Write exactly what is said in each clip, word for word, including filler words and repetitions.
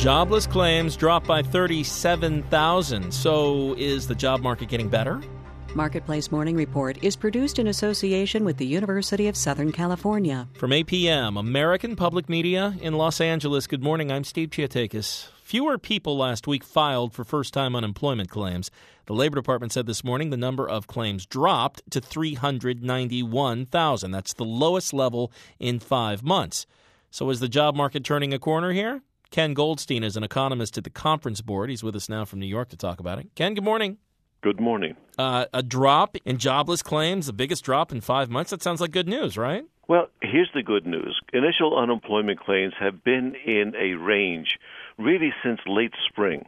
Jobless claims dropped by thirty-seven thousand. So is the job market getting better? Marketplace Morning Report is produced in association with the University of Southern California. From A P M, American Public Media in Los Angeles. Good morning. I'm Steve Chiatakis. Fewer people last week filed for first-time unemployment claims. The Labor Department said this morning the number of claims dropped to three hundred ninety-one thousand. That's the lowest level in five months. So is the job market turning a corner here? Ken Goldstein is an economist at the Conference Board. He's with us now from New York to talk about it. Ken, good morning. Good morning. Uh, a drop in jobless claims, the biggest drop in five months. That sounds like good news, right? Well, here's the good news. Initial unemployment claims have been in a range really since late spring.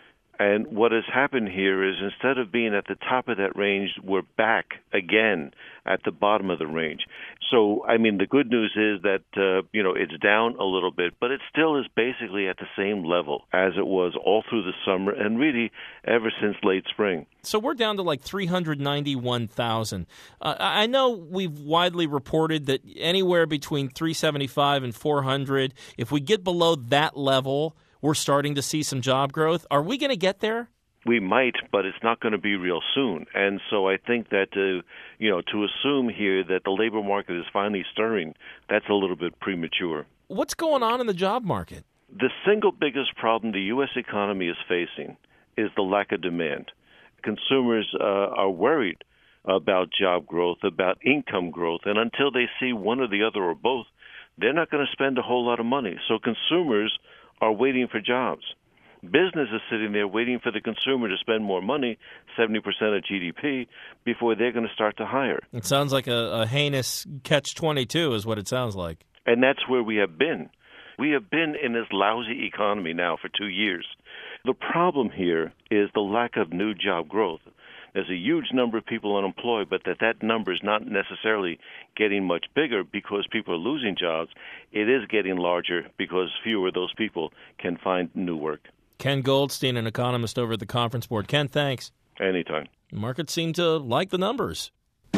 And what has happened here is instead of being at the top of that range, we're back again at the bottom of the range. So, I mean, the good news is that, uh, you know, it's down a little bit, but it still is basically at the same level as it was all through the summer and really ever since late spring. So we're down to like three hundred ninety-one thousand. Uh, I know we've widely reported that anywhere between three seventy-five and four hundred, if we get below that level, we're starting to see some job growth. Are we going to get there? We might, but it's not going to be real soon. And so I think that, uh, you know, to assume here that the labor market is finally stirring, that's a little bit premature. What's going on in the job market? The single biggest problem the U S economy is facing is the lack of demand. Consumers uh, are worried about job growth, about income growth, and until they see one or the other or both, they're not going to spend a whole lot of money. So consumers are waiting for jobs. Business is sitting there waiting for the consumer to spend more money, seventy percent of G D P, before they're going to start to hire. It sounds like a, a heinous catch twenty-two is what it sounds like. And that's where we have been. We have been in this lousy economy now for two years. The problem here is the lack of new job growth. There's a huge number of people unemployed, but that that number is not necessarily getting much bigger because people are losing jobs. It is getting larger because fewer of those people can find new work. Ken Goldstein, an economist over at the Conference Board. Ken, thanks. Anytime. The markets seem to like the numbers. The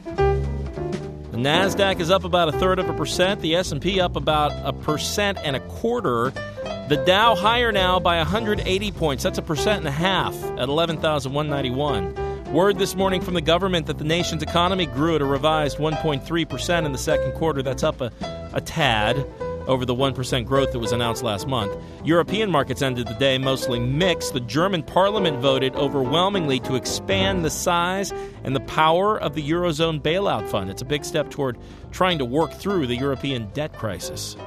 NASDAQ is up about a third of a percent. The S and P up about a percent and a quarter. The Dow higher now by one hundred eighty points. That's a percent and a half at eleven thousand one hundred ninety-one. Word this morning from the government that the nation's economy grew at a revised one point three percent in the second quarter. That's up a, a tad over the one percent growth that was announced last month. European markets ended the day mostly mixed. The German parliament voted overwhelmingly to expand the size and the power of the Eurozone bailout fund. It's a big step toward trying to work through the European debt crisis.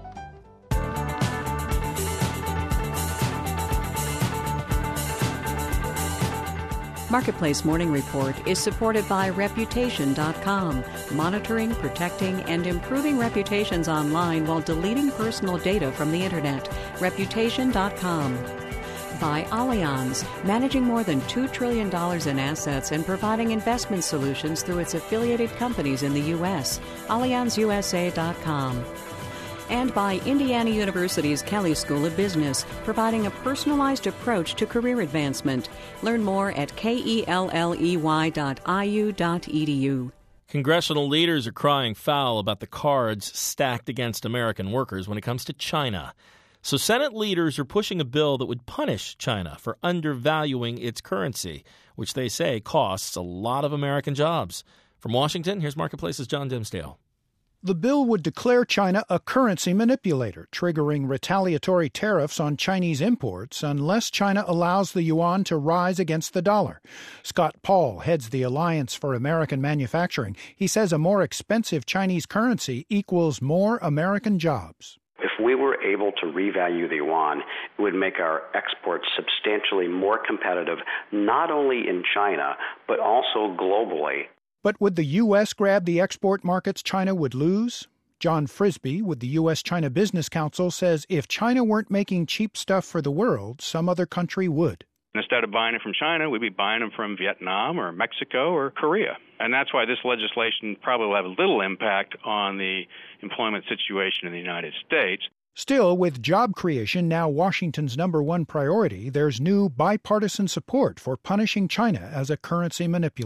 Marketplace Morning Report is supported by Reputation dot com, monitoring, protecting, and improving reputations online while deleting personal data from the Internet. Reputation dot com. By Allianz, managing more than two trillion dollars in assets and providing investment solutions through its affiliated companies in the U S. Allianz U S A dot com. And by Indiana University's Kelley School of Business, providing a personalized approach to career advancement. Learn more at kelley dot I U dot E D U. Congressional leaders are crying foul about the cards stacked against American workers when it comes to China. So Senate leaders are pushing a bill that would punish China for undervaluing its currency, which they say costs a lot of American jobs. From Washington, here's Marketplace's John Dimsdale. The bill would declare China a currency manipulator, triggering retaliatory tariffs on Chinese imports unless China allows the yuan to rise against the dollar. Scott Paul heads the Alliance for American Manufacturing. He says a more expensive Chinese currency equals more American jobs. If we were able to revalue the yuan, it would make our exports substantially more competitive, not only in China, but also globally. But would the U S grab the export markets China would lose? John Frisby with the U S China Business Council says if China weren't making cheap stuff for the world, some other country would. Instead of buying it from China, we'd be buying them from Vietnam or Mexico or Korea. And that's why this legislation probably will have little impact on the employment situation in the United States. Still, with job creation now Washington's number one priority, there's new bipartisan support for punishing China as a currency manipulator.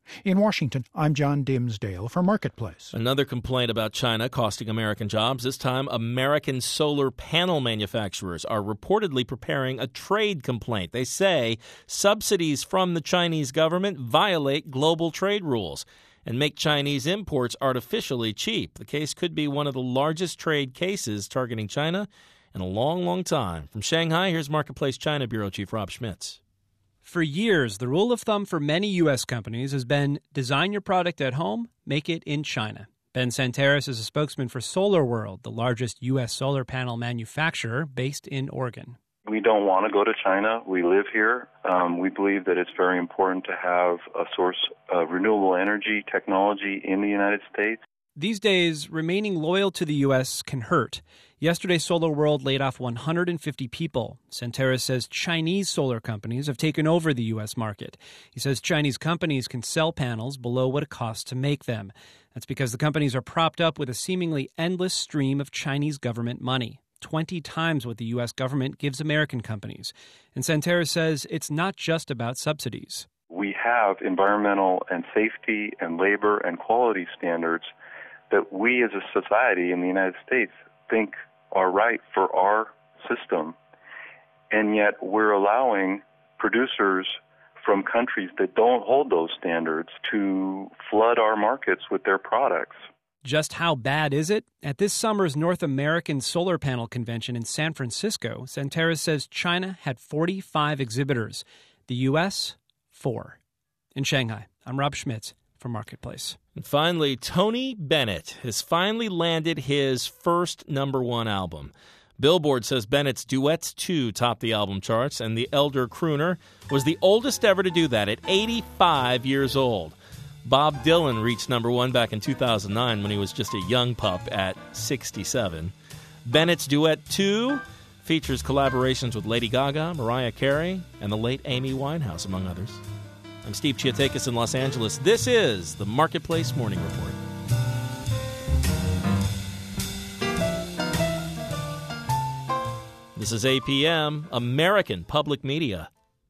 In Washington, I'm John Dimsdale for Marketplace. Another complaint about China costing American jobs. This time, American solar panel manufacturers are reportedly preparing a trade complaint. They say subsidies from the Chinese government violate global trade rules and make Chinese imports artificially cheap. The case could be one of the largest trade cases targeting China in a long, long time. From Shanghai, here's Marketplace China Bureau Chief Rob Schmitz. For years, the rule of thumb for many U S companies has been design your product at home, make it in China. Ben Santeris is a spokesman for SolarWorld, the largest U S solar panel manufacturer based in Oregon. We don't want to go to China. We live here. Um, we believe that it's very important to have a source of renewable energy technology in the United States. These days, remaining loyal to the U S can hurt. Yesterday, SolarWorld laid off one hundred fifty people. Santeris says Chinese solar companies have taken over the U S market. He says Chinese companies can sell panels below what it costs to make them. That's because the companies are propped up with a seemingly endless stream of Chinese government money, twenty times what the U S government gives American companies. And Santeris says it's not just about subsidies. We have environmental and safety and labor and quality standards that we as a society in the United States think are right for our system, and yet we're allowing producers from countries that don't hold those standards to flood our markets with their products. Just how bad is it? At this summer's North American Solar Panel Convention in San Francisco, Santeris says China had forty-five exhibitors, the U S, four. In Shanghai, I'm Rob Schmitz for Marketplace. And finally, Tony Bennett has finally landed his first number one album. Billboard says Bennett's Duets two topped the album charts, and the elder crooner was the oldest ever to do that at eighty-five years old. Bob Dylan reached number one back in two thousand nine when he was just a young pup at sixty-seven. Bennett's Duet two features collaborations with Lady Gaga, Mariah Carey, and the late Amy Winehouse, among others. I'm Steve Chiatakis in Los Angeles. This is the Marketplace Morning Report. This is A P M, American Public Media.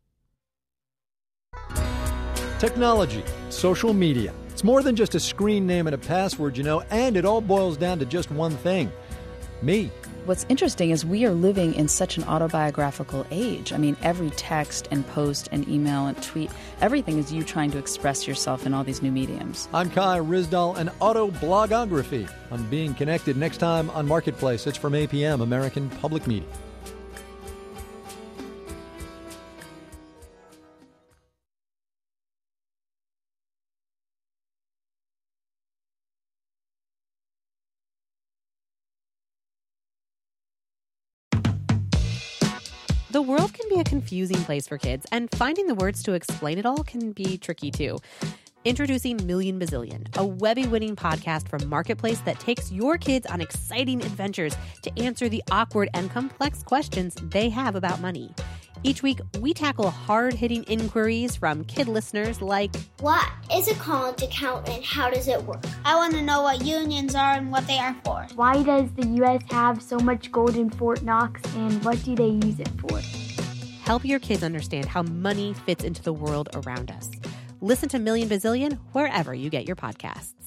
Technology, social media. It's more than just a screen name and a password, you know, and it all boils down to just one thing: me. What's interesting is we are living in such an autobiographical age. I mean, every text and post and email and tweet, everything is you trying to express yourself in all these new mediums. I'm Kai Rizdal, an autoblogography on being connected. Next time on Marketplace, it's from A P M, American Public Media. The world can be a confusing place for kids, and finding the words to explain it all can be tricky too. Introducing Million Bazillion, a Webby-winning podcast from Marketplace that takes your kids on exciting adventures to answer the awkward and complex questions they have about money. Each week, we tackle hard-hitting inquiries from kid listeners like, what is a college account and how does it work? I want to know what unions are and what they are for. Why does the U S have so much gold in Fort Knox, and what do they use it for? Help your kids understand how money fits into the world around us. Listen to Million Bazillion wherever you get your podcasts.